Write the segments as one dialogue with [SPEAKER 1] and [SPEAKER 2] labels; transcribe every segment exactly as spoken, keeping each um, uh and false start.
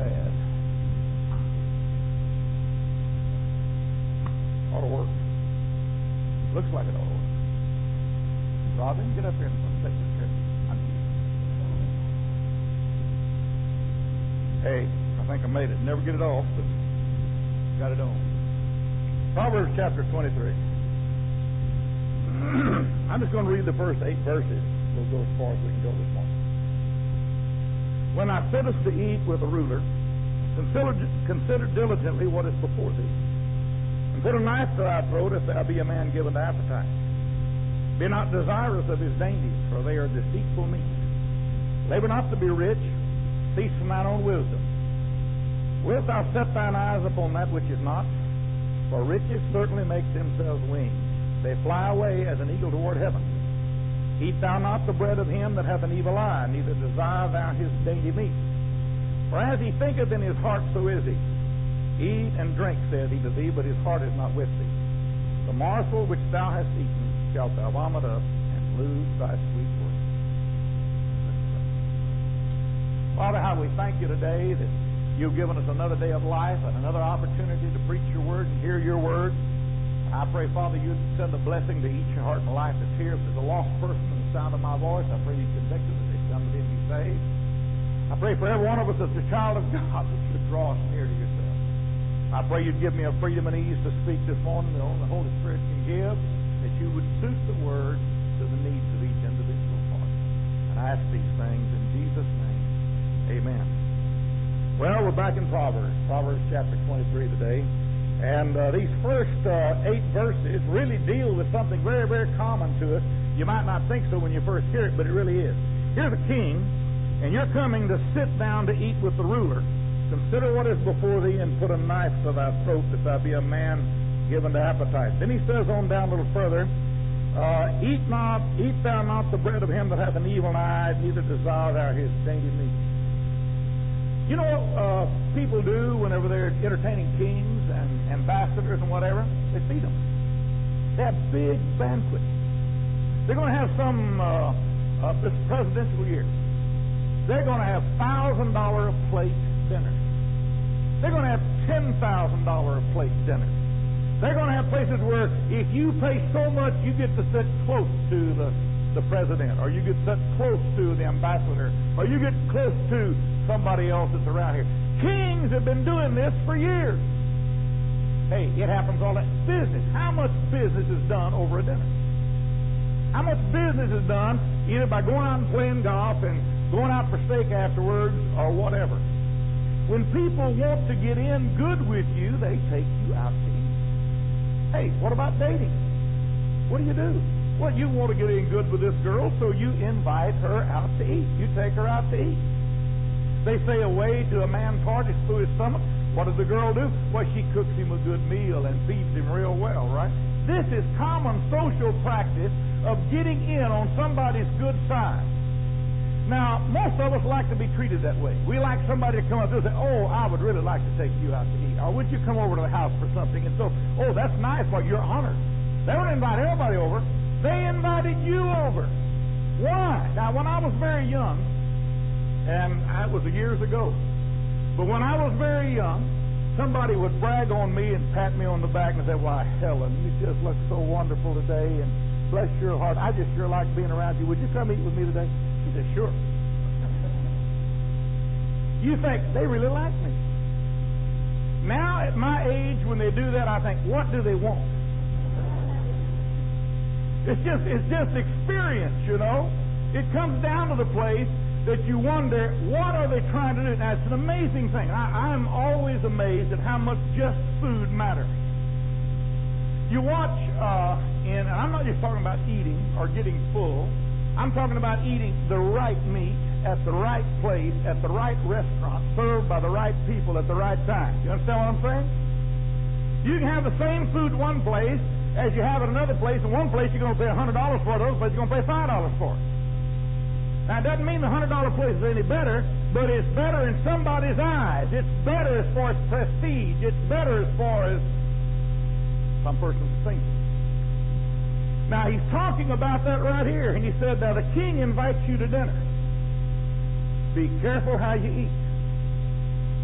[SPEAKER 1] bad. Ought to work. Looks like it ought to work. Robin, get up here and take this trip. Hey, I think I made it. Never get it off, but got it on. Proverbs chapter twenty-three. I'm just going to read the first eight verses. We'll go as far as we can go this morning. When thou sittest to eat with a ruler, consider, consider diligently what is before thee, and put a knife to thy throat if thou be a man given to appetite. Be not desirous of his dainties, for they are deceitful meat. Labor not to be rich, cease from thine own wisdom. Wilt thou set thine eyes upon that which is not? For riches certainly make themselves wings. They fly away as an eagle toward heaven. Eat thou not the bread of him that hath an evil eye, neither desire thou his dainty meat. For as he thinketh in his heart, so is he. Eat and drink, saith he to thee, but his heart is not with thee. The morsel which thou hast eaten shalt thou vomit up, and lose thy sweet words. Father, how we thank you today that you've given us another day of life and another opportunity to preach your word and hear your word. I pray, Father, you'd send a blessing to each heart and life that's here. If there's a lost person in the sound of my voice, I pray you convict them that they come to thee and be saved. I pray for every one of us that's a child of God that you'd draw us near to yourself. I pray you'd give me a freedom and ease to speak this morning that only the Holy Spirit can give, that you would suit the word to the needs of each individual heart. And I ask these things in Jesus' name. Amen. Well, we're back in Proverbs, Proverbs chapter twenty-three today. And uh, these first uh, eight verses really deal with something very, very common to us. You might not think so when you first hear it, but it really is. Here's a king, and you're coming to sit down to eat with the ruler. Consider what is before thee, and put a knife to thy throat, if thou be a man given to appetite. Then he says on down a little further, uh, Eat not, eat thou not the bread of him that hath an evil eye, neither desire thou his dainty meat. You know what uh, people do whenever they're entertaining kings and ambassadors and whatever? They feed them. They have big banquets. They're going to have some, uh, uh, this presidential year, they're going to have one thousand dollars a plate dinners. They're going to have ten thousand dollars a plate dinners. They're going to have places where if you pay so much, you get to sit close to the, the president, or you get to sit close to the ambassador, or you get close to somebody else that's around here. Kings have been doing this for years. Hey, it happens all that. Business. How much business is done over a dinner? How much business is done either by going out and playing golf and going out for steak afterwards or whatever? When people want to get in good with you, they take you out to eat. Hey, what about dating? What do you do? Well, you want to get in good with this girl, so you invite her out to eat. You take her out to eat. They say a way to a man's heart is through his stomach. What does the girl do? Well, she cooks him a good meal and feeds him real well, right? This is common social practice of getting in on somebody's good side. Now, most of us like to be treated that way. We like somebody to come up to us and say, oh, I would really like to take you out to eat. Or would you come over to the house for something? And so, oh, that's nice, but you're honored. They don't invite everybody over. They invited you over. Why? Now, when I was very young, and that was years ago, but when I was very young, somebody would brag on me and pat me on the back and say, why, Helen, you just look so wonderful today, and bless your heart, I just sure like being around you. Would you come eat with me today? He said, sure. You think, they really like me. Now, at my age, when they do that, I think, what do they want? It's just, it's just experience, you know. It comes down to the place that you wonder, what are they trying to do? Now, it's an amazing thing. I, I'm always amazed at how much just food matters. You watch, uh, in, and I'm not just talking about eating or getting full. I'm talking about eating the right meat at the right place, at the right restaurant, served by the right people at the right time. You understand what I'm saying? You can have the same food one place as you have at another place. In one place you're going to pay one hundred dollars for it, another place you're going to pay five dollars for it. Now, it doesn't mean the one hundred dollars place is any better, but it's better in somebody's eyes. It's better as far as prestige. It's better as far as some person's thinking. Now, he's talking about that right here, and he said, now, the king invites you to dinner. Be careful how you eat.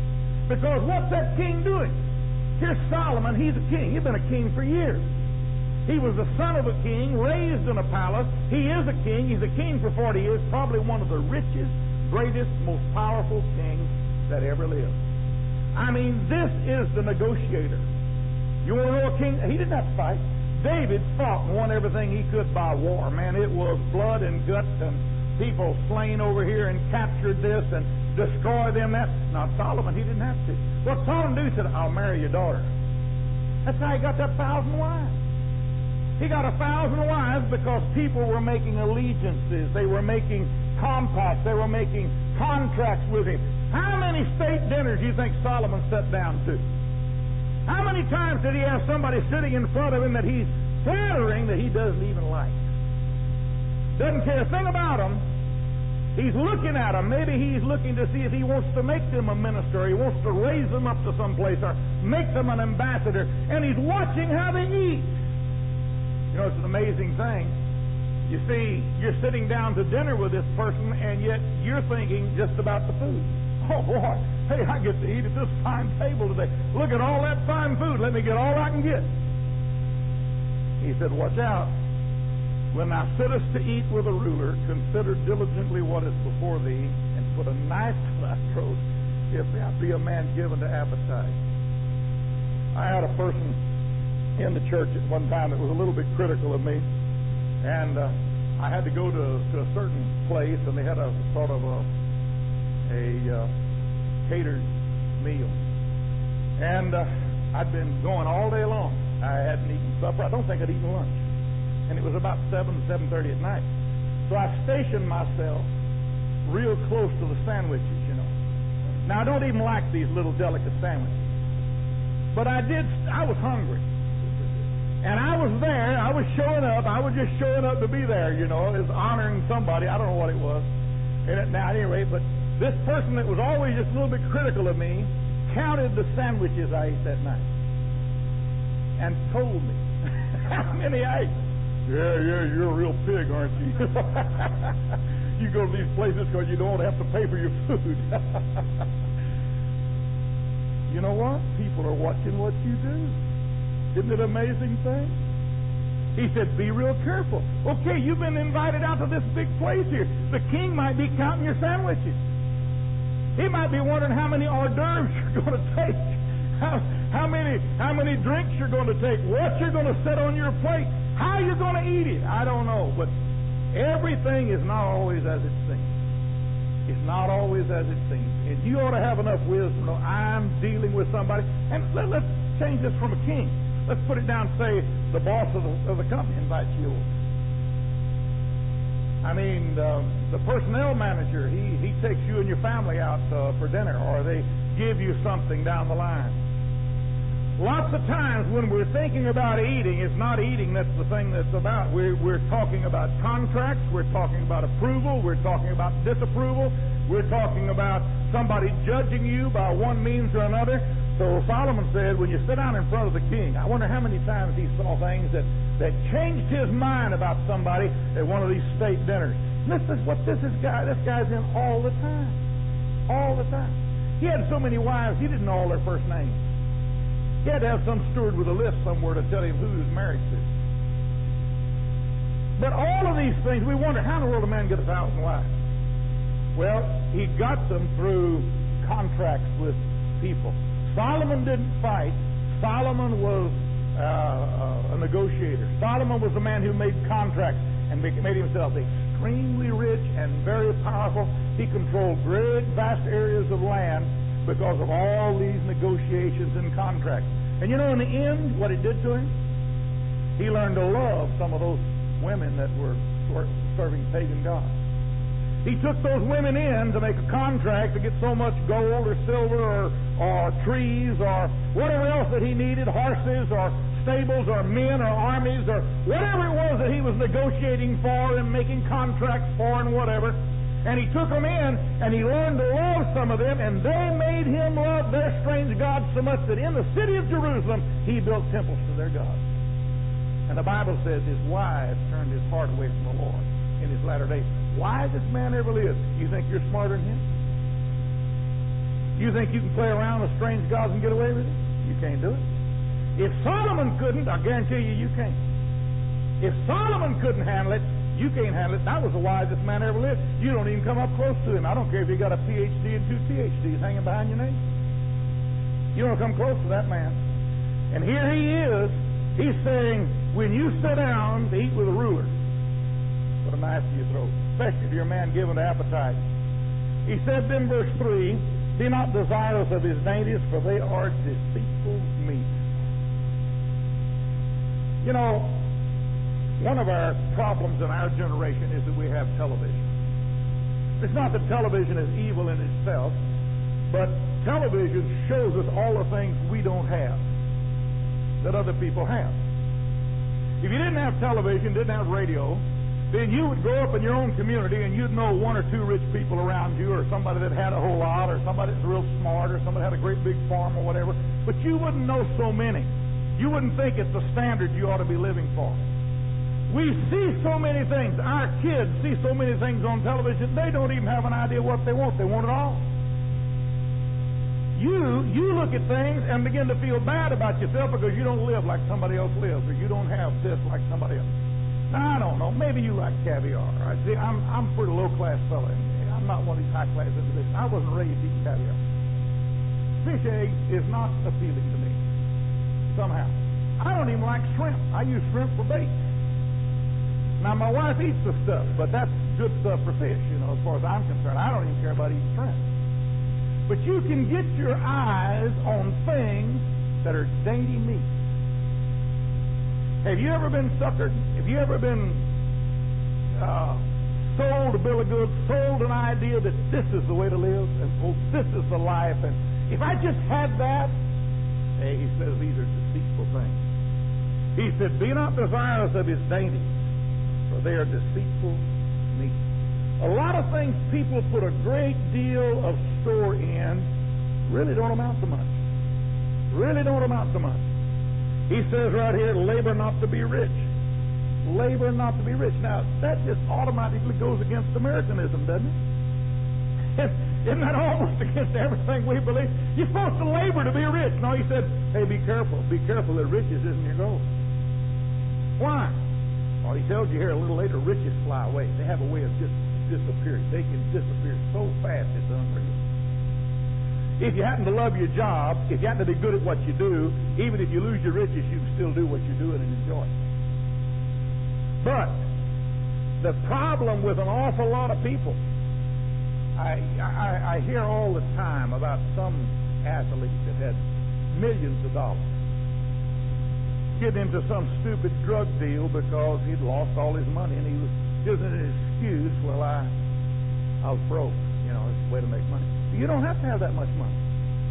[SPEAKER 1] Because what's that king doing? Here's Solomon. He's a king. He's been a king for years. He was the son of a king, raised in a palace. He is a king. He's a king for forty years. Probably one of the richest, greatest, most powerful kings that ever lived. I mean, this is the negotiator. You want to know a king? He didn't have to fight. David fought and won everything he could by war. Man, it was blood and guts and people slain over here and captured this and destroy them that. Now Solomon, he didn't have to. What Solomon do? He said, I'll marry your daughter. That's how he got that thousand wives. He got a thousand wives because people were making allegiances. They were making compacts. They were making contracts with him. How many state dinners do you think Solomon sat down to? How many times did he have somebody sitting in front of him that he's flattering that he doesn't even like? Doesn't care a thing about them. He's looking at them. Maybe he's looking to see if he wants to make them a minister. He wants to raise them up to some place or make them an ambassador. And he's watching how they eat. You know, it's an amazing thing. You see, you're sitting down to dinner with this person, and yet you're thinking just about the food. Oh, boy, hey, I get to eat at this fine table today. Look at all that fine food. Let me get all I can get. He said, watch out. When thou sittest to eat with a ruler, consider diligently what is before thee, and put a knife to thy throat, if thou be a man given to appetite. I had a person in the church at one time that was a little bit critical of me, and uh, I had to go to, to a certain place, and they had a sort of a a uh, catered meal. And uh, I'd been going all day long. I hadn't eaten supper. I don't think I'd eaten lunch. And it was about seven, seven thirty at night. So I stationed myself real close to the sandwiches, you know. Now, I don't even like these little delicate sandwiches. But I did, I was hungry. And I was there. I was showing up. I was just showing up to be there, you know. It was honoring somebody. I don't know what it was. And it, now, at any rate, but this person that was always just a little bit critical of me counted the sandwiches I ate that night and told me how many I ate. Yeah, yeah, you're a real pig, aren't you? You go to these places because you don't have to pay for your food. You know what? People are watching what you do. Isn't it an amazing thing? He said, be real careful. Okay, you've been invited out to this big place here. The king might be counting your sandwiches. He might be wondering how many hors d'oeuvres you're going to take, how, how many how many drinks you're going to take, what you're going to set on your plate, how you're going to eat it. I don't know, but everything is not always as it seems. It's not always as it seems. And you ought to have enough wisdom to know I'm dealing with somebody. And let, let's change this from a king. Let's put it down and say the boss of the, of the company invites you over. I mean, uh, the personnel manager, he, he takes you and your family out uh, for dinner, or they give you something down the line. Lots of times when we're thinking about eating, it's not eating that's the thing that's about. We're, we're talking about contracts, we're talking about approval, we're talking about disapproval, we're talking about somebody judging you by one means or another. So Solomon said, when you sit down in front of the king, I wonder how many times he saw things that, that changed his mind about somebody at one of these state dinners. This is what this is guy, this guy's in all the time. All the time. He had so many wives, he didn't know all their first names. He had to have some steward with a list somewhere to tell him who he was married to. But all of these things, we wonder, how in the world did a man get a thousand wives? Well, he got them through contracts with people. Solomon didn't fight. Solomon was uh, a negotiator. Solomon was a man who made contracts and made himself extremely rich and very powerful. He controlled great, vast areas of land because of all these negotiations and contracts. And you know, in the end, what it did to him? He learned to love some of those women that were serving pagan gods. He took those women in to make a contract to get so much gold or silver or, or trees or whatever else that he needed, horses or stables or men or armies or whatever it was that he was negotiating for and making contracts for and whatever. And he took them in and he learned to love some of them, and they made him love their strange gods so much that in the city of Jerusalem he built temples to their gods. And the Bible says his wives turned his heart away from the Lord in his latter days. Why this man ever lived? You think you're smarter than him? You think you can play around with strange gods and get away with it? You can't do it. If Solomon couldn't, I guarantee you, you can't. If Solomon couldn't handle it, you can't handle it. That was the wisest man ever lived. You don't even come up close to him. I don't care if you got a P H D and two P H Ds hanging behind your name. You don't come close to that man. And here he is. He's saying, when you sit down to eat with a ruler, put a knife to your throat, especially if you're a man given to appetite. He said in verse three, be not desirous of his dainties, for they are deceitful meat. You know, one of our problems in our generation is that we have television. It's not that television is evil in itself, but television shows us all the things we don't have that other people have. If you didn't have television, didn't have radio, then you would grow up in your own community and you'd know one or two rich people around you, or somebody that had a whole lot, or somebody that's real smart, or somebody that had a great big farm or whatever, but you wouldn't know so many. You wouldn't think it's the standard you ought to be living for. We see so many things. Our kids see so many things on television, they don't even have an idea what they want. They want it all. You you look at things and begin to feel bad about yourself because you don't live like somebody else lives, or you don't have this like somebody else. Now, I don't know. Maybe you like caviar. I see, I'm I'm a pretty low-class fella. I'm not one of these high-class individuals. I wasn't raised eating caviar. Fish egg is not appealing to me somehow. I don't even like shrimp. I use shrimp for bait. Now, my wife eats the stuff, but that's good stuff for fish, you know, as far as I'm concerned. I don't even care about eating shrimp. But you can get your eyes on things that are dainty meat. Have you ever been suckered? Have you ever been uh, sold a bill of goods, sold an idea that this is the way to live, and oh, this is the life, and if I just had that, hey, he says these are deceitful things. He said, be not desirous of his dainties, for they are deceitful meat. A lot of things people put a great deal of store in really don't amount to much. Really don't amount to much. He says right here, labor not to be rich. Labor not to be rich. Now, that just automatically goes against Americanism, doesn't it? Isn't that almost against everything we believe? You're supposed to labor to be rich. No, he said, hey, be careful. Be careful that riches isn't your goal. Why? Well, he tells you here a little later, riches fly away. They have a way of just disappearing. They can disappear so fast it's unreal. If you happen to love your job, if you happen to be good at what you do, even if you lose your riches, you can still do what you're doing and enjoy it. But the problem with an awful lot of people, I, I, I hear all the time about some athlete that had millions of dollars getting into some stupid drug deal because he'd lost all his money, and he was using an excuse, well, I, I was broke. You know, it's a way to make money. You don't have to have that much money.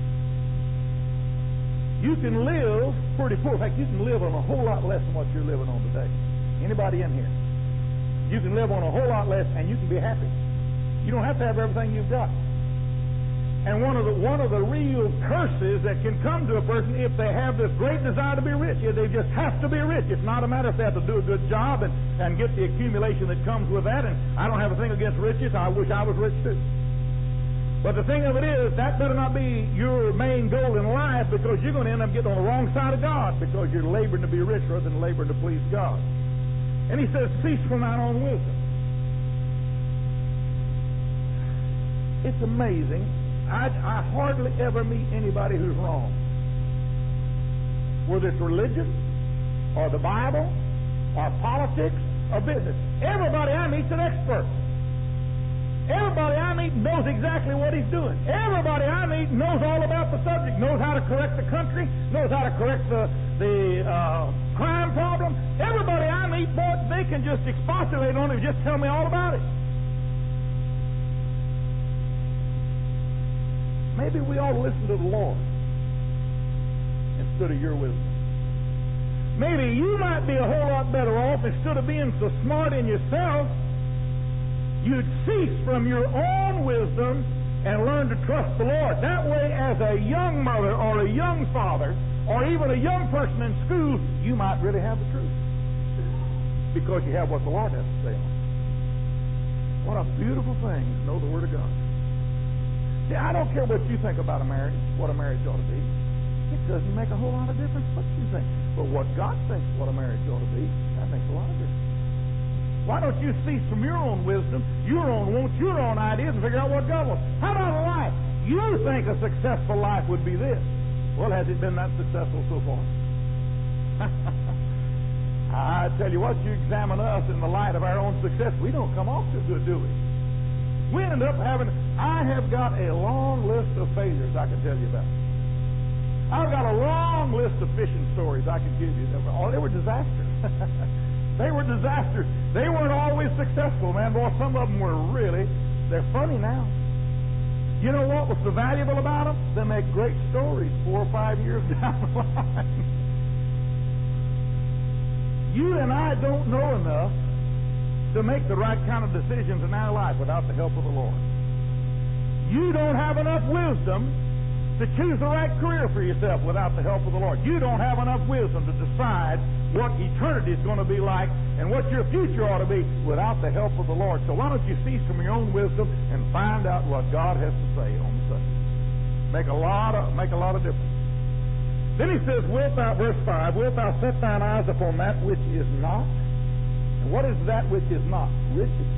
[SPEAKER 1] You can live pretty poor. In fact, you can live on a whole lot less than what you're living on today. Anybody in here? You can live on a whole lot less, and you can be happy. You don't have to have everything you've got. And one of the one of the real curses that can come to a person if they have this great desire to be rich is they just have to be rich. It's not a matter if they have to do a good job and, and get the accumulation that comes with that. And I don't have a thing against riches. I wish I was rich too. But the thing of it is, that better not be your main goal in life, because you're going to end up getting on the wrong side of God because you're laboring to be rich rather than laboring to please God. And he says, cease from thine own wisdom. It's amazing. I, I hardly ever meet anybody who's wrong. Whether it's religion, or the Bible, or politics, or business. Everybody I meet's an expert. Everybody I meet knows exactly what he's doing. Everybody I meet knows all about the subject, knows how to correct the country, knows how to correct the, the uh, crime problem. Everybody I meet, boy, they can just expostulate on it and just tell me all about it. Maybe we ought to listen to the Lord instead of your wisdom. Maybe you might be a whole lot better off, instead of being so smart in yourself, you'd cease from your own wisdom and learn to trust the Lord. That way, as a young mother or a young father or even a young person in school, you might really have the truth because you have what the Lord has to say on it. What a beautiful thing to know the Word of God. See, I don't care what you think about a marriage, what a marriage ought to be. It doesn't make a whole lot of difference what you think. But what God thinks what a marriage ought to be, that makes a lot of difference. Why don't you cease from your own wisdom, your own wants, your own ideas, and figure out what God wants? How about a life? You think a successful life would be this. Well, has it been that successful so far? I tell you what, you examine us in the light of our own success, we don't come off too good, do we? We end up having, I have got a long list of failures I can tell you about. I've got a long list of fishing stories I could give you. They were, oh, they were disasters. They were disasters. They weren't always successful, man. Boy, some of them were really, they're funny now. You know what was so valuable about them? They make great stories four or five years down the line. You and I don't know enough to make the right kind of decisions in our life without the help of the Lord. You don't have enough wisdom to choose the right career for yourself without the help of the Lord. You don't have enough wisdom to decide what eternity is going to be like and what your future ought to be without the help of the Lord. So why don't you cease from your own wisdom and find out what God has to say on the subject? Make a lot of make a lot of difference. Then he says, "Wilt thou," verse five, "wilt thou set thine eyes upon that which is not?" And what is that which is not? Riches.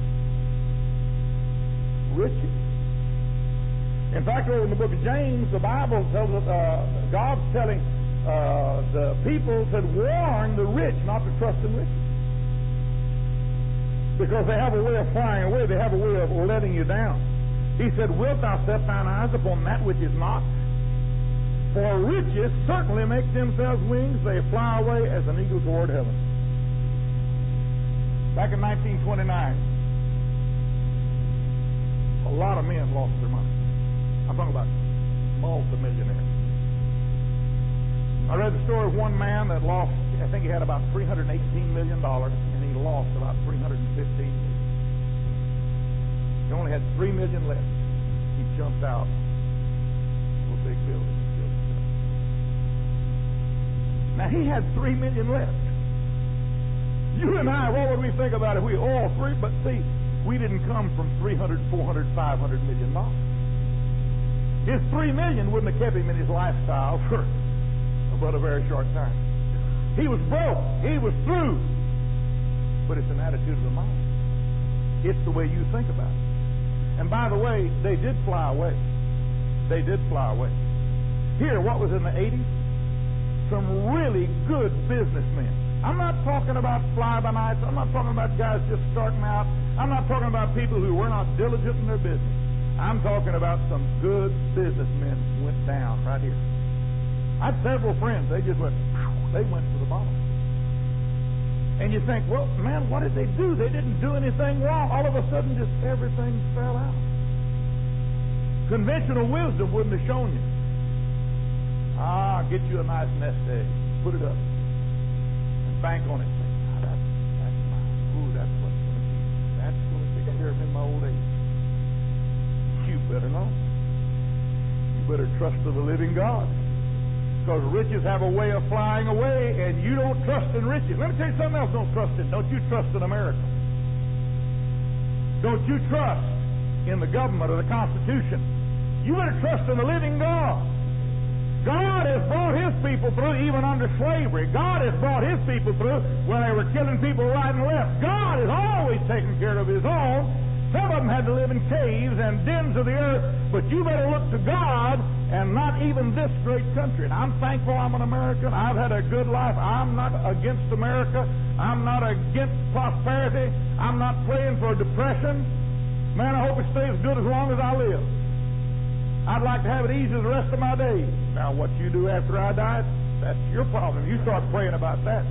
[SPEAKER 1] Riches. In fact, over in the book of James, the Bible tells us, uh, God's telling uh, the people to warn the rich not to trust in riches. Because they have a way of flying away. They have a way of letting you down. He said, "Wilt thou set thine eyes upon that which is not? For riches certainly make themselves wings. They fly away as an eagle toward heaven." Back in nineteen twenty-nine, a lot of men lost their money. I'm talking about multi-millionaires. I read the story of one man that lost, I think he had about three hundred eighteen million dollars, and he lost about three hundred fifteen million dollars. He only had three million dollars left. He jumped out of a big building and killed himself. Now, he had three million dollars left. You and I, what would we think about it if we all three? But see, we didn't come from three hundred, four hundred, five hundred million dollars. His three million wouldn't have kept him in his lifestyle for but a very short time. He was broke. He was through. But it's an attitude of the mind. It's the way you think about it. And by the way, they did fly away. They did fly away. Here, what was in the eighties? Some really good businessmen. I'm not talking about fly-by-nights. I'm not talking about guys just starting out. I'm not talking about people who were not diligent in their business. I'm talking about some good businessmen went down right here. I had several friends. They just went, they went to the bottom. And you think, well, man, what did they do? They didn't do anything wrong. All of a sudden, just everything fell out. Conventional wisdom wouldn't have shown you. Ah, get you a nice nest egg. Put it up. And bank on it. Say, ah, that's, that's mine. Ooh, that's what's going to keep me. That's going to take care of me in my old age. You better know. You better trust to the living God. Because riches have a way of flying away, and you don't trust in riches. Let me tell you something else don't trust in. Don't you trust in America. Don't you trust in the government or the Constitution. You better trust in the living God. God has brought His people through even under slavery. God has brought His people through when they were killing people right and left. God has always taken care of His own. Some of them had to live in caves and dens of the earth, but you better look to God and not even this great country. And I'm thankful I'm an American. I've had a good life. I'm not against America. I'm not against prosperity. I'm not praying for depression. Man, I hope it stays good as long as I live. I'd like to have it easy the rest of my days. Now, what you do after I die, that's your problem. You start praying about that.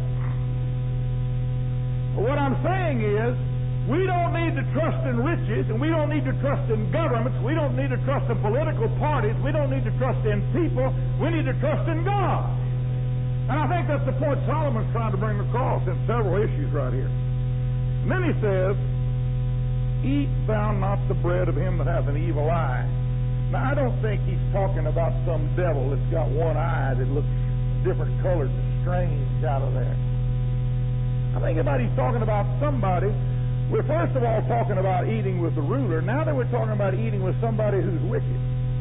[SPEAKER 1] But what I'm saying is, we don't need to trust in riches, and we don't need to trust in governments. We don't need to trust in political parties. We don't need to trust in people. We need to trust in God. And I think that's the point Solomon's trying to bring across in several issues right here. And then he says, "Eat thou not the bread of him that hath an evil eye." Now, I don't think he's talking about some devil that's got one eye that looks different colored and strange out of there. I think about he's talking about somebody. We're first of all talking about eating with the ruler. Now that we're talking about eating with somebody who's wicked.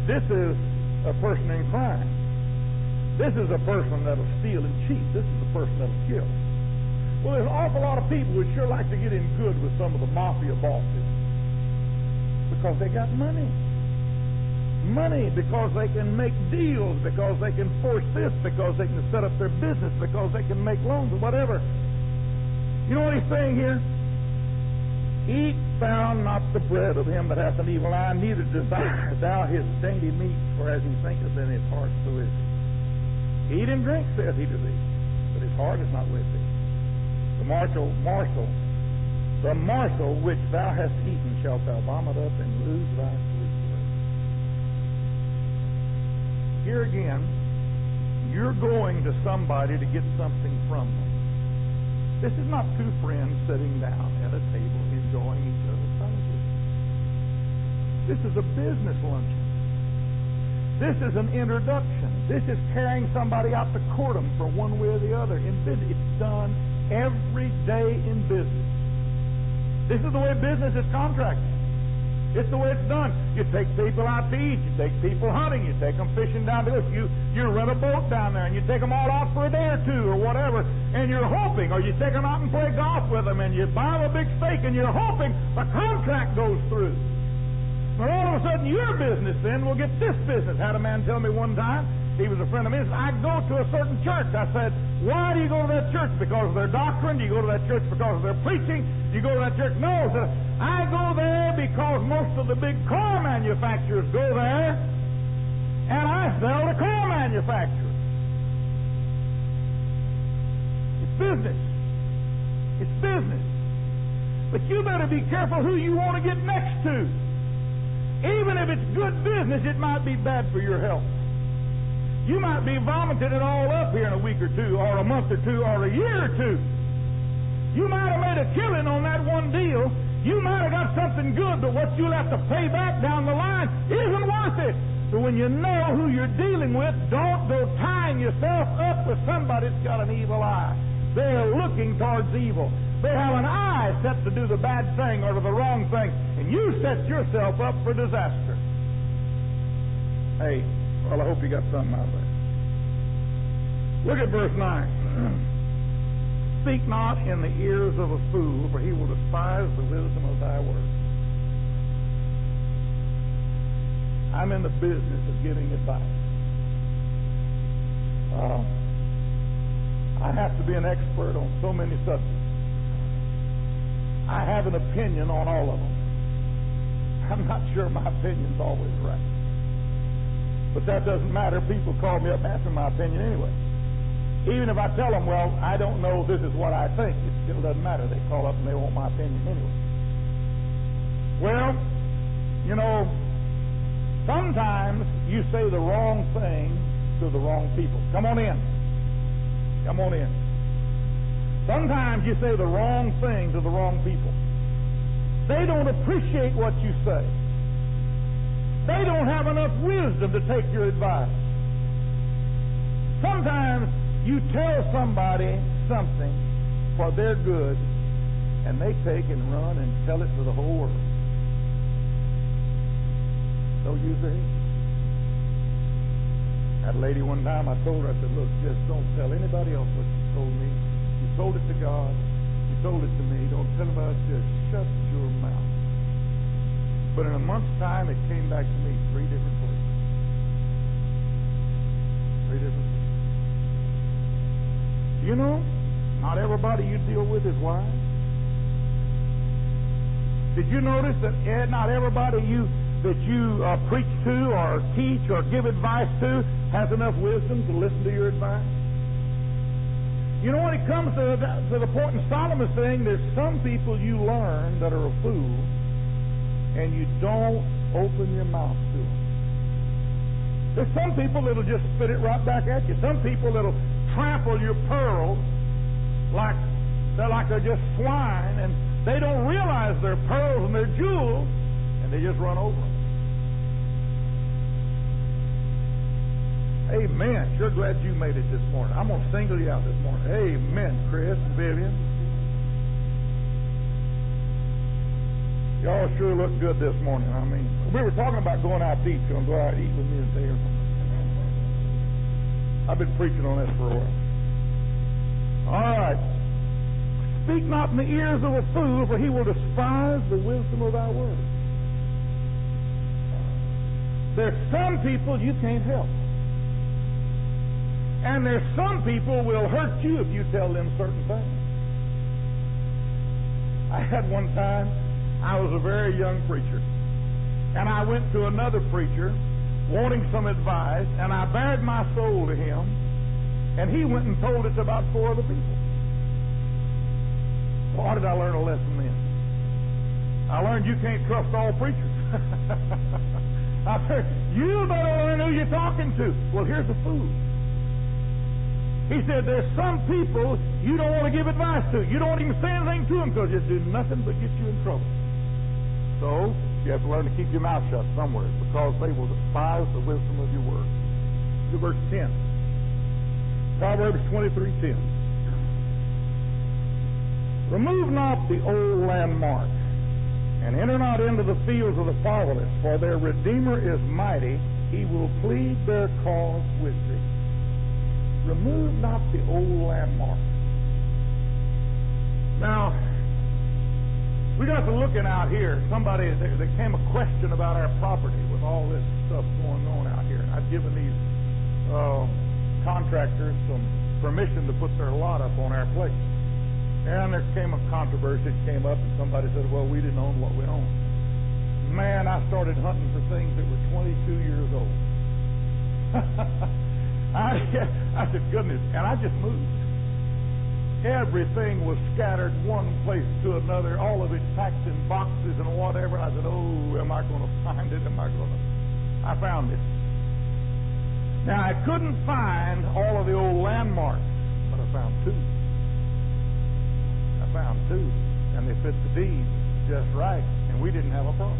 [SPEAKER 1] This is a person in crime. This is a person that'll steal and cheat. This is a person that'll kill. Well, there's an awful lot of people who'd sure like to get in good with some of the mafia bosses because they got money. Money because they can make deals, because they can force this, because they can set up their business, because they can make loans or whatever. You know what he's saying here? Eat thou not the bread of him that hath an evil eye, neither desire thou his dainty meat, for as he thinketh in his heart, so is he. Eat and drink, saith he to thee, but his heart is not with thee. The morsel, morsel, the morsel which thou hast eaten shalt thou vomit up and lose thy sweet breath. Here again, you're going to somebody to get something from them. This is not two friends sitting down at a table enjoying each other's fellowship. This is a business luncheon. This is an introduction. This is carrying somebody out to court them for one way or the other. In business, it's done every day in business. This is the way business is contracted. It's the way it's done. You take people out to eat. You take people hunting. You take them fishing down to this. You, you rent a boat down there and you take them all out for a day or two or whatever, and you're hoping, or you take them out and play golf with them and you buy them a big steak and you're hoping the contract goes through. But all of a sudden your business then will get this business. Had a man tell me one time, he was a friend of mine, I go to a certain church. I said, why do you go to that church? Because of their doctrine? Do you go to that church because of their preaching? Do you go to that church? No, sir. I go there because most of the big car manufacturers go there, and I sell to car manufacturers. It's business. It's business. But you better be careful who you want to get next to. Even if it's good business, it might be bad for your health. You might be vomiting it all up here in a week or two, or a month or two, or a year or two. You might have made a killing on that one deal. You might have got something good, but what you'll have to pay back down the line isn't worth it. So when you know who you're dealing with, don't go tying yourself up with somebody that's got an evil eye. They're looking towards evil. They have an eye set to do the bad thing or to the wrong thing, and you set yourself up for disaster. Hey, well, I hope you got something out of that. Look at verse nine. Speak not in the ears of a fool, for he will despise the wisdom of thy words. I'm in the business of giving advice. Uh, I have to be an expert on so many subjects. I have an opinion on all of them. I'm not sure my opinion's always right. But that doesn't matter. People call me up and ask me my opinion anyway. Even if I tell them, well, I don't know, this is what I think, it still doesn't matter. They call up and they want my opinion anyway. Well, you know, sometimes you say the wrong thing to the wrong people. Come on in. Come on in. Sometimes you say the wrong thing to the wrong people. They don't appreciate what you say. They don't have enough wisdom to take your advice. Sometimes you tell somebody something for their good, and they take and run and tell it to the whole world. Don't use their head. That lady one time, I told her, I said, look, just don't tell anybody else what you told me. You told it to God. You told it to me. Don't tell anybody else. Just shut your mouth. But in a month's time, it came back to me three different places. Three different places. You know, not everybody you deal with is wise. Did you notice that not everybody you that you uh, preach to or teach or give advice to has enough wisdom to listen to your advice? You know, when it comes to the, to the point in Solomon's saying, there's some people you learn that are a fool, and you don't open your mouth to them. There's some people that'll just spit it right back at you. Some people that'll trample your pearls like they're like they're just swine, and they don't realize they're pearls and they're jewels, and they just run over them. Amen. Sure glad you made it this morning. I'm going to single you out this morning. Amen, Chris and Vivian. Y'all sure look good this morning. I mean, we were talking about going out to eat. You want to go out and eat with me today or something? I've been preaching on this for a while. All right. Speak not in the ears of a fool, for he will despise the wisdom of thy words. There's some people you can't help. And there's some people will hurt you if you tell them certain things. I had one time, I was a very young preacher, and I went to another preacher wanting some advice, and I bared my soul to him, and he went and told it to about four other people. Why did I learn a lesson then? I learned you can't trust all preachers. I said, you better learn who you're talking to. Well, here's a fool. He said, there's some people you don't want to give advice to. You don't even say anything to them because it do nothing but get you in trouble. So, you have to learn to keep your mouth shut somewhere because they will despise the wisdom of your word. Look at verse ten. Proverbs twenty-three ten. Remove not the old landmark, and enter not into the fields of the fatherless, for their Redeemer is mighty. He will plead their cause with thee. Remove not the old landmark. Now, we got to looking out here. Somebody, there, there came a question about our property with all this stuff going on out here. And I'd given these uh, contractors some permission to put their lot up on our place. And there came a controversy that came up, and somebody said, well, we didn't own what we owned. Man, I started hunting for things that were twenty-two years old. I, I said, goodness, and I just moved. Everything was scattered one place to another, all of it packed in boxes and whatever. I said, oh, am I going to find it? Am I going to? I found it. Now, I couldn't find all of the old landmarks, but I found two. I found two, and they fit the deed just right, and we didn't have a problem.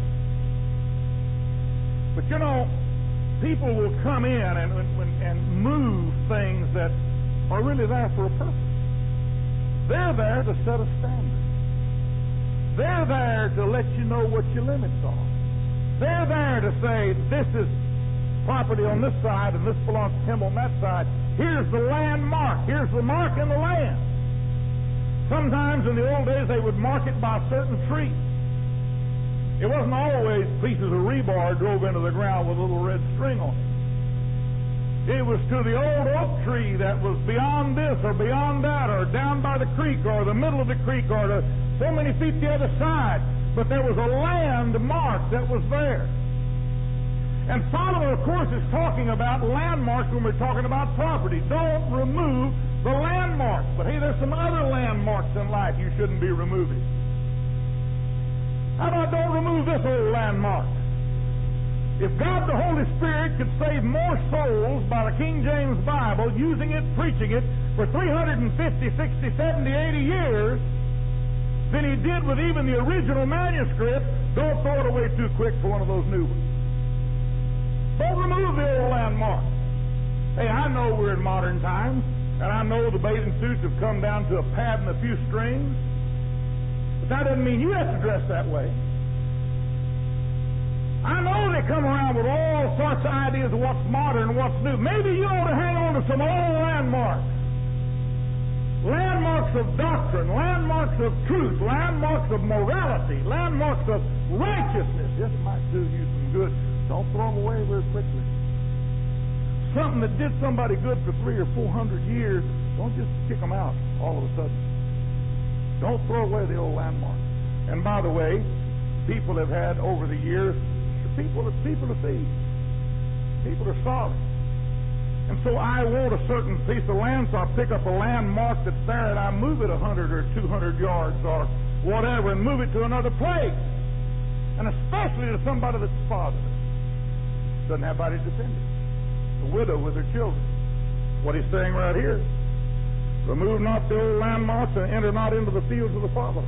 [SPEAKER 1] But you know, people will come in and, and, and move things that are really there for a purpose. They're there to set a standard. They're there to let you know what your limits are. They're there to say, this is property on this side and this belongs to him on that side. Here's the landmark. Here's the mark in the land. Sometimes in the old days they would mark it by a certain tree. It wasn't always pieces of rebar drove into the ground with a little red string on it. It was to the old oak tree that was beyond this or beyond that or down by the creek or the middle of the creek or to so many feet the other side. But there was a landmark that was there. And Solomon, of course, is talking about landmarks when we're talking about property. Don't remove the landmarks. But hey, there's some other landmarks in life you shouldn't be removing. How about don't remove this old landmark? If God the Holy Spirit could save more souls by the King James Bible, using it, preaching it, for three hundred fifty, sixty, seventy, eighty years, than He did with even the original manuscript, don't throw it away too quick for one of those new ones. Don't remove the old landmark. Hey, I know we're in modern times, and I know the bathing suits have come down to a pad and a few strings, but that doesn't mean you have to dress that way. I know they come around with all sorts of ideas of what's modern and what's new. Maybe you ought to hang on to some old landmarks. Landmarks of doctrine, landmarks of truth, landmarks of morality, landmarks of righteousness. This might do you some good. Don't throw them away very quickly. Something that did somebody good for three or four hundred years, don't just kick them out all of a sudden. Don't throw away the old landmarks. And by the way, people have had over the years, people are people are thieves. People are solid. And so I want a certain piece of land, so I pick up a landmark that's there and I move it a hundred or two hundred yards or whatever and move it to another place. And especially to somebody that's fatherless. Doesn't have anybody to defend it. A widow with her children. What he's saying right here. Remove not the old landmarks and enter not into the fields of the fatherless.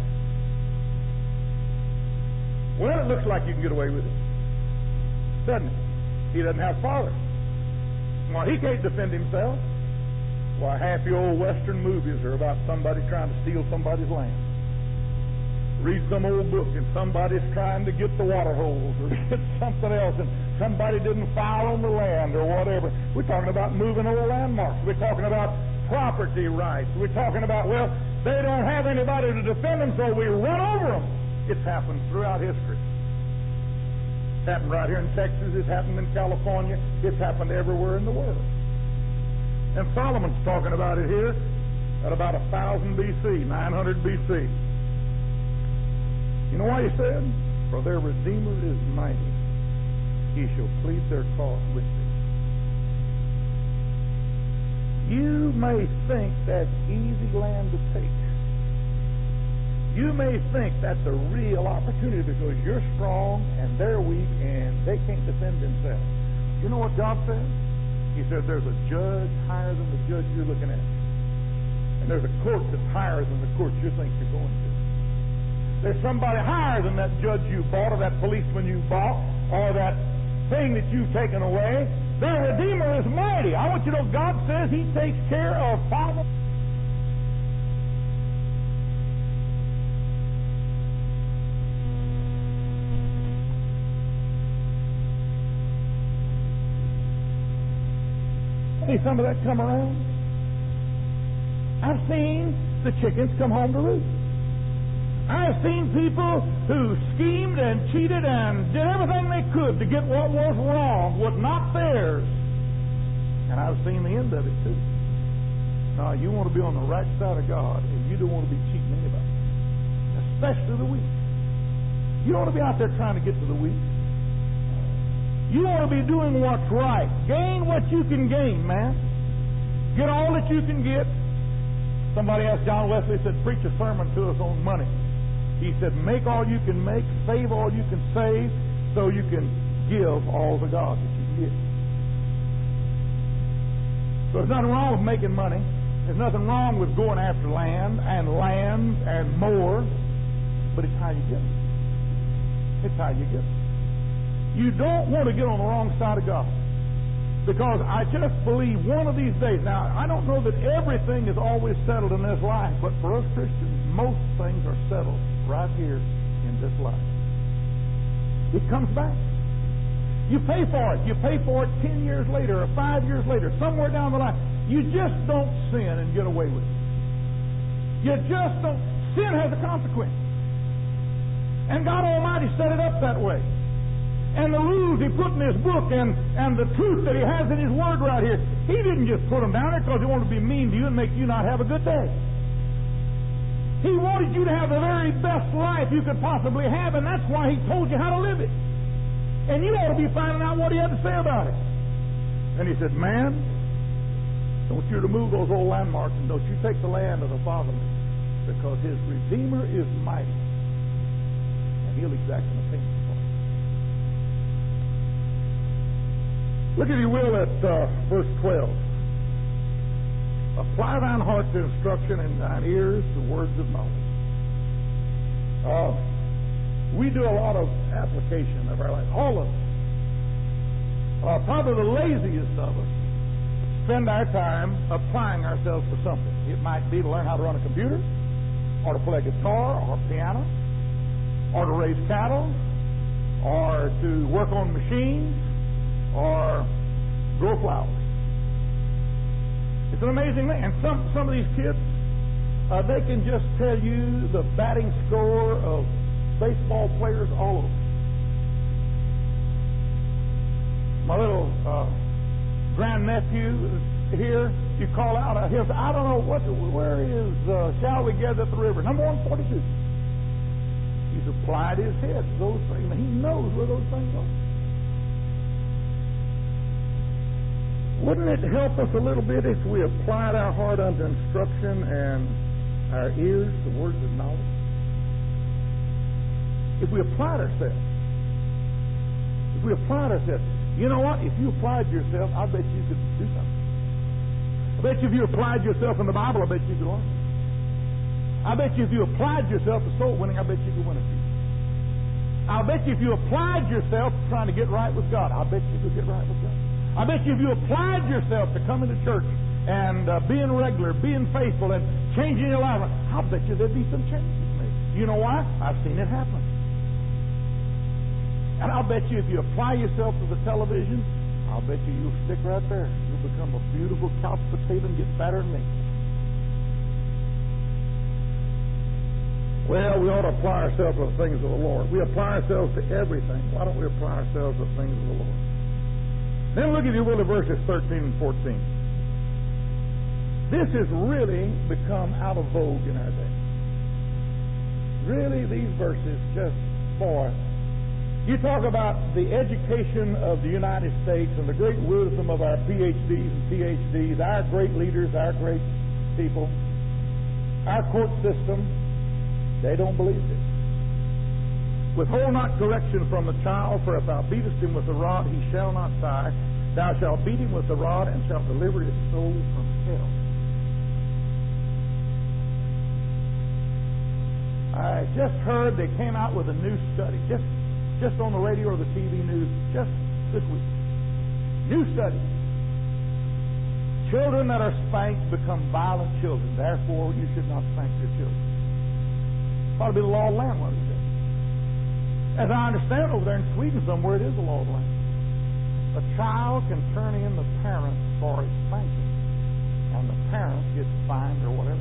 [SPEAKER 1] Well, it looks like you can get away with it. Doesn't it? He doesn't have father. Well, he can't defend himself. Why, half the old Western movies are about somebody trying to steal somebody's land. read some old book and somebody's trying to get the water holes or get something else and somebody didn't file on the land or whatever. We're talking about moving old landmarks. We're talking about property rights. We're talking about, well, they don't have anybody to defend them, so we run over them. It's happened throughout history. It's happened right here in Texas. It's happened in California. It's happened everywhere in the world. And Solomon's talking about it here at about one thousand B C, nine hundred B C. You know why he said? For their Redeemer is mighty. He shall plead their cause with thee. You may think that's easy land to take. You may think that's a real opportunity because you're strong and they're weak and they can't defend themselves. You know what God says? He says there's a judge higher than the judge you're looking at. And there's a court that's higher than the court you think you're going to. There's somebody higher than that judge you bought or that policeman you bought or that thing that you've taken away. Their Redeemer is mighty. I want you to know God says He takes care of Father. See some of that come around? I've seen the chickens come home to roost. I've seen people who schemed and cheated and did everything they could to get what was wrong, was not theirs. And I've seen the end of it too. Now, you want to be on the right side of God, and you don't want to be cheating anybody, especially the weak. You don't want to be out there trying to get to the weak. You want to be doing what's right. Gain what you can gain, man. Get all that you can get. Somebody asked John Wesley, said, preach a sermon to us on money. He said, make all you can make, save all you can save, so you can give all to God that you can get. So there's nothing wrong with making money. There's nothing wrong with going after land and land and more, but it's how you get it. It's how you get it. You don't want to get on the wrong side of God. Because I just believe one of these days, now I don't know that everything is always settled in this life, but for us Christians, most things are settled right here in this life. It comes back. You pay for it. You pay for it ten years later or five years later, somewhere down the line. You just don't sin and get away with it. You just don't. Sin has a consequence. And God Almighty set it up that way. And the rules He put in His book and, and the truth that He has in His Word right here, He didn't just put them down there because He wanted to be mean to you and make you not have a good day. He wanted you to have the very best life you could possibly have, and that's why He told you how to live it. And you ought to be finding out what He had to say about it. And He said, man, don't you remove those old landmarks and don't you take the land of the fatherless, because His Redeemer is mighty, and He'll exact an opinion. Look, if you will, at uh, verse twelve. Apply thine heart to instruction and thine ears to words of knowledge. Uh, we do a lot of application of our life. All of us. Uh, probably the laziest of us spend our time applying ourselves to something. It might be to learn how to run a computer, or to play guitar, or piano, or to raise cattle, or to work on machines, or grow flowers. It's an amazing thing. And some, some of these kids, uh, they can just tell you the batting score of baseball players all over. My little uh, grandnephew here, you call out, uh, he'll say, I don't know, what, where is uh, Shall We Gather at the River? Number one forty-two. He's applied his head to those things. He knows where those things are. Wouldn't it help us a little bit if we applied our heart unto instruction and our ears to words of knowledge? If we applied ourselves. If we applied ourselves. You know what? If you applied yourself, I bet you could do something. I bet you if you applied yourself in the Bible, I bet you could learn. I bet you if you applied yourself to soul winning, I bet you could win a few. I bet you if you applied yourself to trying to get right with God, I bet you could get right with God. I bet you if you applied yourself to coming to church and uh, being regular, being faithful, and changing your life, I bet you there'd be some changes made. You know why? I've seen it happen. And I'll bet you if you apply yourself to the television, I'll bet you you'll stick right there. You'll become a beautiful couch potato and get fatter than me. Well, we ought to apply ourselves to the things of the Lord. We apply ourselves to everything. Why don't we apply ourselves to the things of the Lord? Then look, if you will, at verses thirteen and fourteen. This has really become out of vogue in our day. Really, these verses just, boy, you talk about the education of the United States and the great wisdom of our P H Ds and P H Ds, our great leaders, our great people, our court system. They don't believe it. Withhold not correction from the child, for if thou beatest him with the rod, he shall not die. Thou shalt beat him with the rod, and shalt deliver his soul from hell. I just heard they came out with a new study, just, just on the radio or the T V news, just this week. New study. Children that are spanked become violent children. Therefore, you should not spank your children. Ought to be the law of the land, what he said. As I understand, over there in Sweden somewhere, it is the law of the land. A child can turn in the parents for a spanking, and the parent gets fined or whatever.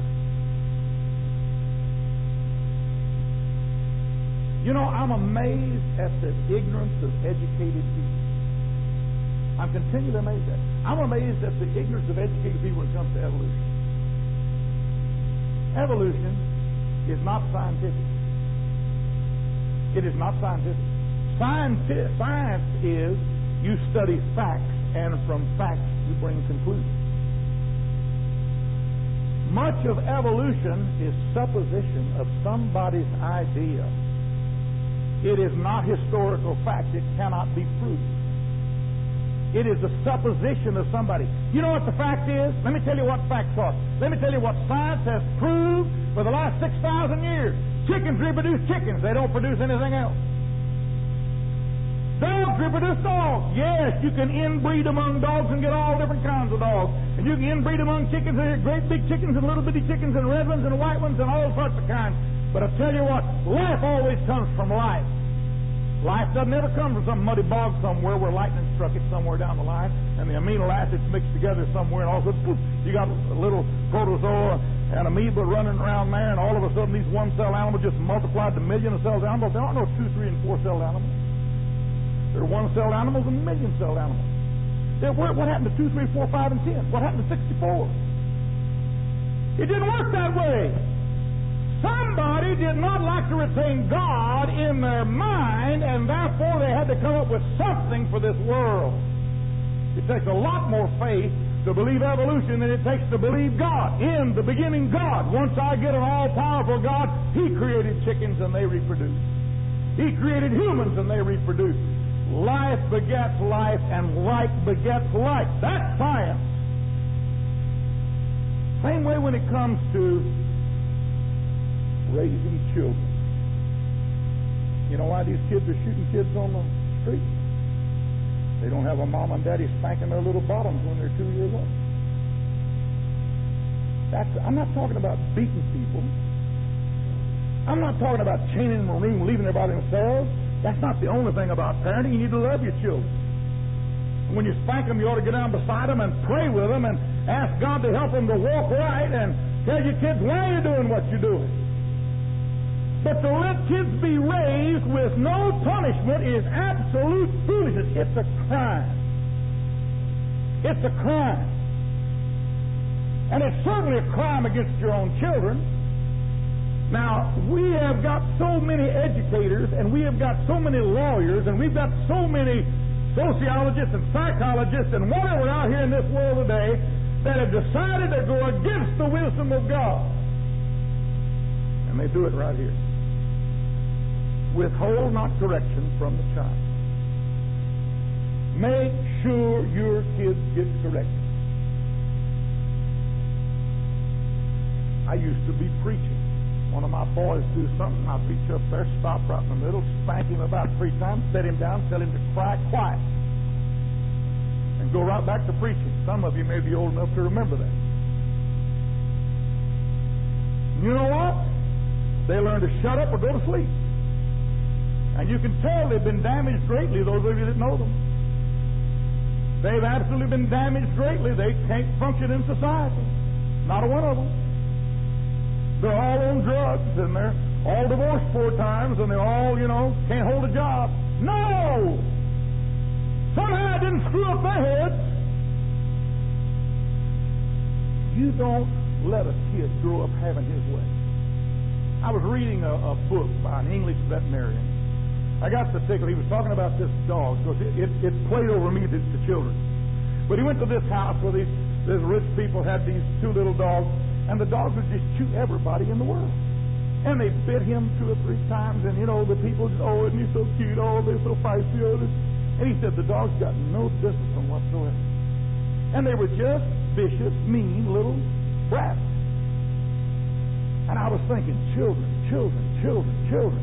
[SPEAKER 1] You know, I'm amazed at the ignorance of educated people. I'm continually amazed at it. I'm amazed at the ignorance of educated people when it comes to evolution. Evolution is not scientific. It is not scientific. Scienti- science is you study facts, and from facts you bring conclusions. Much of evolution is supposition of somebody's idea. It is not historical fact. It cannot be proved. It is a supposition of somebody. You know what the fact is? Let me tell you what facts are. Let me tell you what science has proved for the last six thousand years. Chickens reproduce chickens. They don't produce anything else. Dogs reproduce dogs. Yes, you can inbreed among dogs and get all different kinds of dogs. And you can inbreed among chickens. There are great big chickens and little bitty chickens and red ones and white ones and all sorts of kinds. But I tell you what, life always comes from life. Life doesn't ever come from some muddy bog somewhere where lightning struck it somewhere down the line and the amino acids mixed together somewhere, and all of a sudden, poof, you got a little protozoa and amoeba running around there, and all of a sudden these one-cell animals just multiplied to million of cell animals. There aren't no two, three, and four-cell animals. There are one-cell animals and million-cell animals. There, what, what happened to two, three, four, five, and ten? What happened to sixty-four? It didn't work that way. Somebody did not like to retain God in their mind, and therefore they had to come up with something for this world. It takes a lot more faith to believe evolution than it takes to believe God. In the beginning, God. Once I get an all-powerful God, He created chickens and they reproduce. He created humans and they reproduce. Life begets life, and like begets like. That's science. Same way when it comes to raising children. You know why these kids are shooting kids on the street? They don't have a mom and daddy spanking their little bottoms when they're two years old. That's, I'm not talking about beating people. I'm not talking about chaining them in a room, leaving them by themselves. That's not the only thing about parenting. You need to love your children. When you spank them, you ought to get down beside them and pray with them and ask God to help them to walk right and tell your kids why you're doing what you're doing. But to let kids be raised with no punishment is absolute foolishness. It's a crime. It's a crime. And it's certainly a crime against your own children. Now, we have got so many educators, and we have got so many lawyers, and we've got so many sociologists and psychologists and whatever out here in this world today that have decided to go against the wisdom of God. And they do it right here. Withhold not correction from the child. Make sure your kids get corrected. I used to be preaching. One of my boys do something, I'd reach up there, stop right in the middle, spank him about three times, set him down, tell him to cry quiet, and go right back to preaching. Some of you may be old enough to remember that. You know what? They learn to shut up or go to sleep. And you can tell they've been damaged greatly, those of you that know them. They've absolutely been damaged greatly. They can't function in society. Not a one of them. They're all on drugs, and they're all divorced four times, and they all, you know, can't hold a job. No! Somehow it didn't screw up their heads. You don't let a kid grow up having his way. I was reading a, a book by an English veterinarian. I got so tickled. He was talking about this dog because it, it, it played over me to, to children. But he went to this house where these, these rich people had these two little dogs, and the dogs would just chew everybody in the world. And they bit him two or three times, and you know, the people just, oh, isn't he so cute? Oh, they're so feisty. Oh, this. And he said the dogs got no discipline whatsoever. And they were just vicious, mean little brats. And I was thinking, children, children, children, children.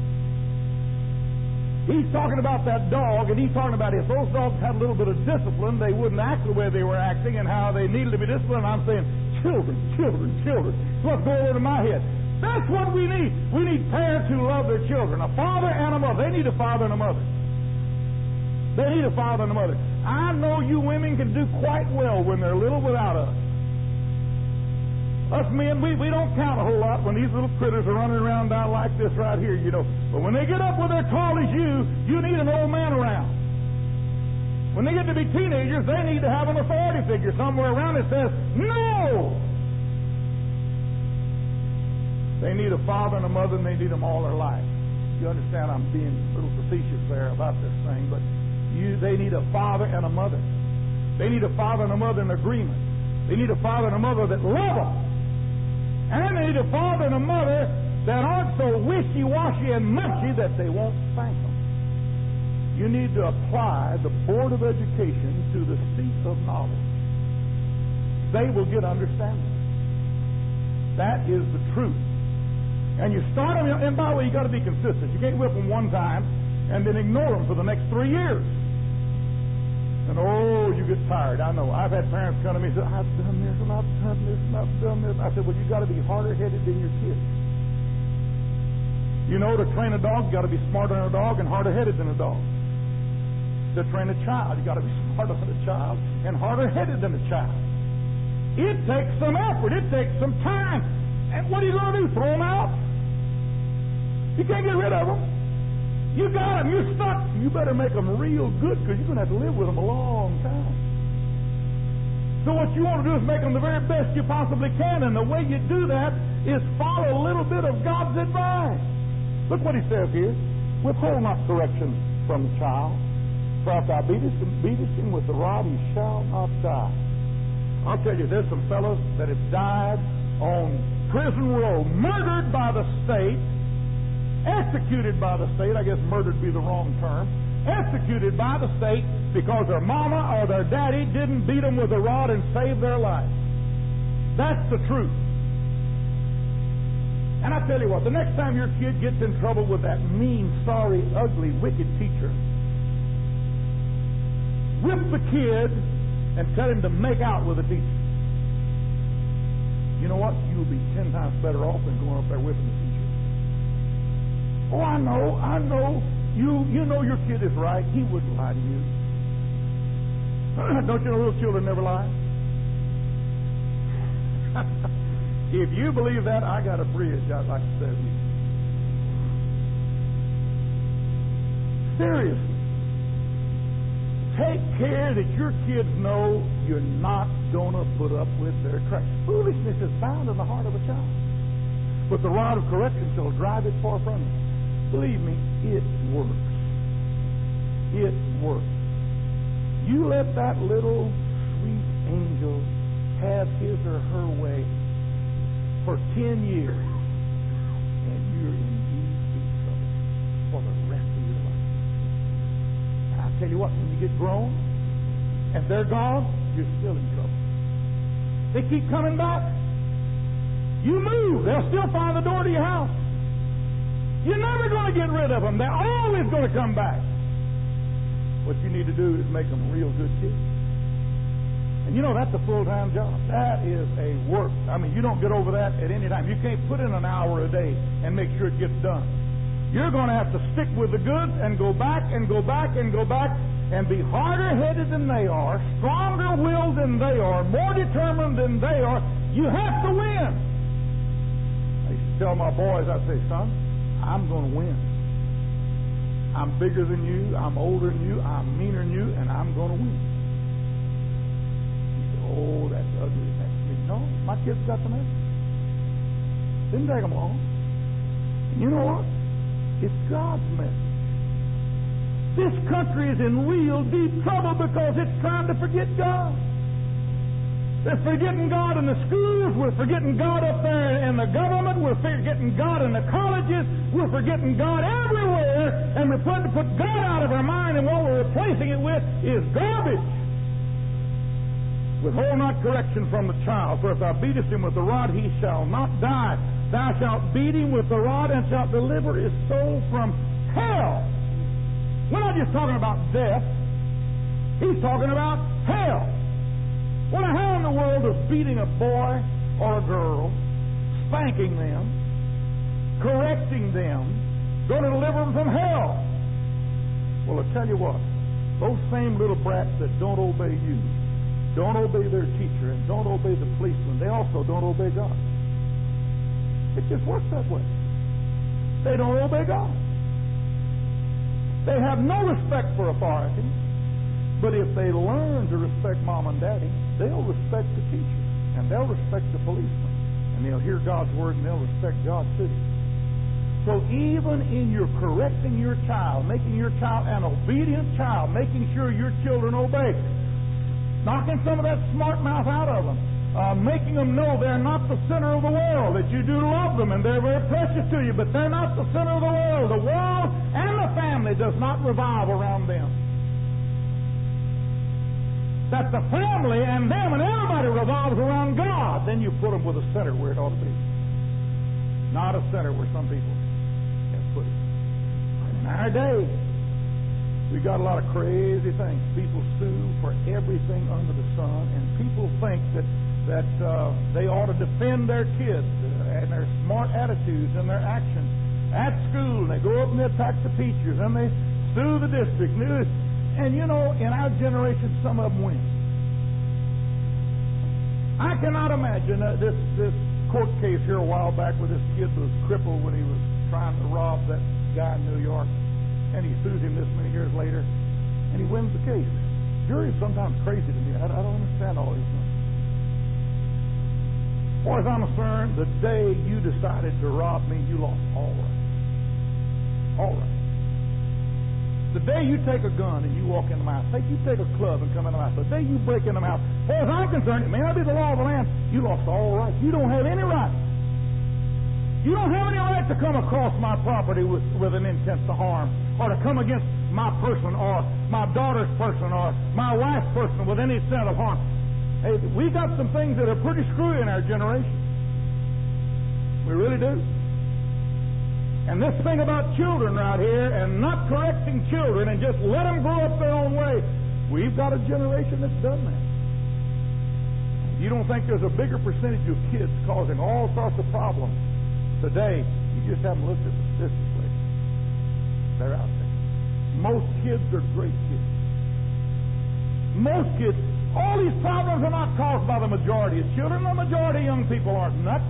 [SPEAKER 1] He's talking about that dog, and he's talking about if those dogs had a little bit of discipline, they wouldn't act the way they were acting and how they needed to be disciplined. I'm saying, children, children, children. It's what's going over my head. That's what we need. We need parents who love their children. A father and a mother. They need a father and a mother. They need a father and a mother. I know you women can do quite well when they're little without us. Us men, we, we don't count a whole lot when these little critters are running around down like this right here, you know. But when they get up where they're tall as you, you need an old man around. When they get to be teenagers, they need to have an authority figure somewhere around that says, no! They need a father and a mother, and they need them all their life. You understand I'm being a little facetious there about this thing, but you, they need a father and a mother. They need a father and a mother in agreement. They need a father and a mother that love them. And they need a father and a mother that aren't so wishy-washy and mushy that they won't spank them. You need to apply the Board of Education to the seat of knowledge. They will get understanding. That is the truth. And you start them, and by the way, you got to be consistent. You can't whip them one time and then ignore them for the next three years. And oh, you get tired. I know. I've had parents come to me and say, I've done this and I've done this and I've done this. I said, well, you got to be harder headed than your kids. You know, to train a dog, you got to be smarter than a dog and harder headed than a dog. To train a child, you got to be smarter than a child and harder headed than a child. It takes some effort. It takes some time. And what are you going to do? Throw them out? You can't get rid of them. You got them. You're stuck. You better make them real good because you're going to have to live with them a long time. So what you want to do is make them the very best you possibly can, and the way you do that is follow a little bit of God's advice. Look what he says here. Withhold not correction from the child, for if thou beatest him, beatest him with the rod, he shall not die. I'll tell you, there's some fellows that have died on prison row, murdered by the state, executed by the state. I guess murdered would be the wrong term. Executed by the state because their mama or their daddy didn't beat them with a rod and save their life. That's the truth. And I tell you what, the next time your kid gets in trouble with that mean, sorry, ugly, wicked teacher, whip the kid and tell him to make out with the teacher. You know what? You'll be ten times better off than going up there whipping the teacher. Oh, I know, I know. You you know your kid is right. He wouldn't lie to you. Don't you know little children never lie? If you believe that, I got a bridge I'd like to say to you. Seriously. Take care that your kids know you're not going to put up with their tricks. Foolishness is found in the heart of a child, but the rod of correction shall drive it far from you. Believe me, it works. It works. You let that little sweet angel have his or her way for ten years, and you're in deep, deep trouble for the rest of your life. And I tell you what, when you get grown and they're gone, you're still in trouble. They keep coming back. You move, they'll still find the door to your house. You're never going to get rid of them. They're always going to come back. What you need to do is make them real good kids. And you know, that's a full-time job. That is a work. I mean, you don't get over that at any time. You can't put in an hour a day and make sure it gets done. You're going to have to stick with the goods and go back and go back and go back and be harder-headed than they are, stronger-willed than they are, more determined than they are. You have to win. I used to tell my boys, I'd say, son, I'm going to win. I'm bigger than you, I'm older than you, I'm meaner than you, and I'm going to win. He said, oh, that's ugly. That's me. No, my kids got the message. Didn't take them long. And you know what? It's God's message. This country is in real deep trouble because it's trying to forget God. They're forgetting God in the schools. We're forgetting God up there in the government. We're forgetting God in the colleges. We're forgetting God everywhere. And we're trying to put God out of our mind, and what we're replacing it with is garbage. Withhold not correction from the child, for if thou beatest him with the rod, he shall not die. Thou shalt beat him with the rod, and shalt deliver his soul from hell. We're not just talking about death. He's talking about hell. Well, how in the world is beating a boy or a girl, spanking them, correcting them, going to deliver them from hell? Well, I'll tell you what. Those same little brats that don't obey you, don't obey their teacher, and don't obey the policeman, they also don't obey God. It just works that way. They don't obey God. They have no respect for authority, but if they learn to respect mom and daddy, they'll respect the teacher, and they'll respect the policeman, and they'll hear God's word, and they'll respect God too. So even in your correcting your child, making your child an obedient child, making sure your children obey, knocking some of that smart mouth out of them, Uh, making them know they're not the center of the world, that you do love them and they're very precious to you, but they're not the center of the world. The world and the family does not revolve around them. That the family and them and everybody revolves around God. Then you put them with a center where it ought to be. Not a center where some people have put it. And in our day, we got a lot of crazy things. People sue for everything under the sun, and people think that that uh, they ought to defend their kids uh, and their smart attitudes and their actions at school. And they go up and they attack the teachers, and they sue the district. And you know, in our generation, some of them win. I cannot imagine uh, this this court case here a while back where this kid was crippled when he was trying to rob that guy in New York, and he sues him this many years later, and he wins the case. Jury's sometimes crazy to me. I, I don't understand all these things. As far as I'm concerned, the day you decided to rob me, you lost all right. All right. The day you take a gun and you walk in the house, say you take a club and come in the house, the day you break in the house, as far as I'm concerned, it may not be the law of the land, you lost all right. You don't have any right. You don't have any right to come across my property with, with an intent to harm, or to come against my person, or my daughter's person, or my wife's person with any sense of harm. Hey, we got some things that are pretty screwy in our generation. We really do. And this thing about children right here, and not correcting children, and just let them grow up their own way, we've got a generation that's done that. You don't think there's a bigger percentage of kids causing all sorts of problems today? You just haven't looked at the statistics lately. They're out there. Most kids are great kids. Most kids. All these problems are not caused by the majority of children. The majority of young people aren't nuts.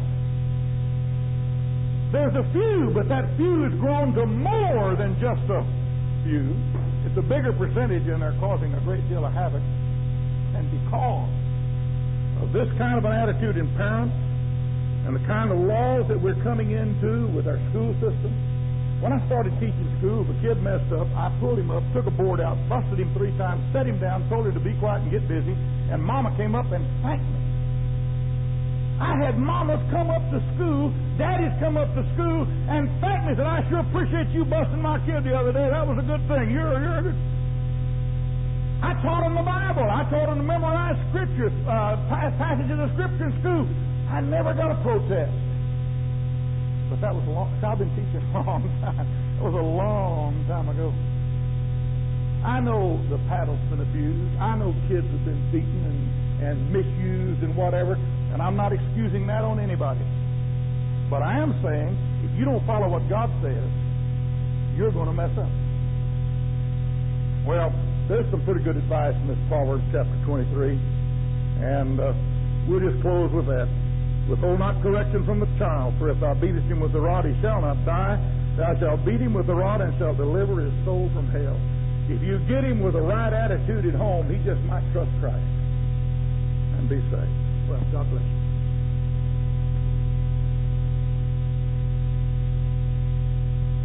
[SPEAKER 1] There's a few, but that few has grown to more than just a few. It's a bigger percentage, and they're causing a great deal of havoc. And because of this kind of an attitude in parents and the kind of laws that we're coming into with our school system, when I started teaching school, if a kid messed up, I pulled him up, took a board out, busted him three times, set him down, told him to be quiet and get busy, and Mama came up and thanked me. I had mamas come up to school, daddies come up to school, and thank me, said, I sure appreciate you busting my kid the other day. That was a good thing. You're, you're a good... I taught them the Bible. I taught them to memorize scriptures, uh, passages of scripture in school. I never got a protest. But that was a long, I've been teaching a long time. It was a long time ago. I know the paddle's been abused. I know kids have been beaten and, and misused and whatever. And I'm not excusing that on anybody. But I am saying, if you don't follow what God says, you're going to mess up. Well, there's some pretty good advice in this Proverbs chapter twenty-three. And uh, we'll just close with that. Withhold not correction from the child, for if thou beatest him with the rod, he shall not die. Thou shalt beat him with the rod, and shalt deliver his soul from hell. If you get him with the right attitude at home, he just might trust Christ and be saved. Well, God bless you.